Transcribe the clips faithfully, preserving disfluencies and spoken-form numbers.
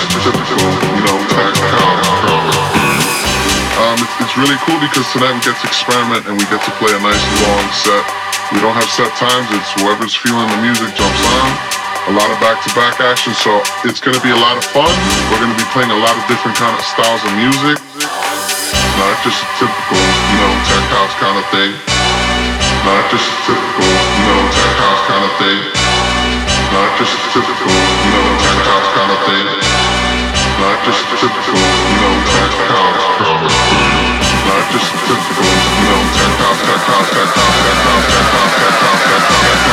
typical, you know, tech house. Um, it's, it's really cool because tonight we get to experiment and we get to play a nice long set. We don't have set times, it's whoever's feeling the music jumps on. A lot of back-to-back action, so it's gonna be a lot of fun. We're gonna be playing a lot of different kind of styles of music. Not just a typical, you know, tech house kind of thing. Not just a typical, you know, tech house kind of thing. Not just a typical, you know, tech house kind of thing. Not just a typical, you know, tech house kind of thing. Not just a typical, you know, tech house, tech house, tech house, tech house, tech house, tech house, tech house, tech house, tech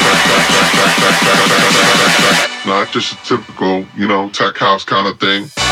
house. Not just a typical, you know, tech house kind of thing.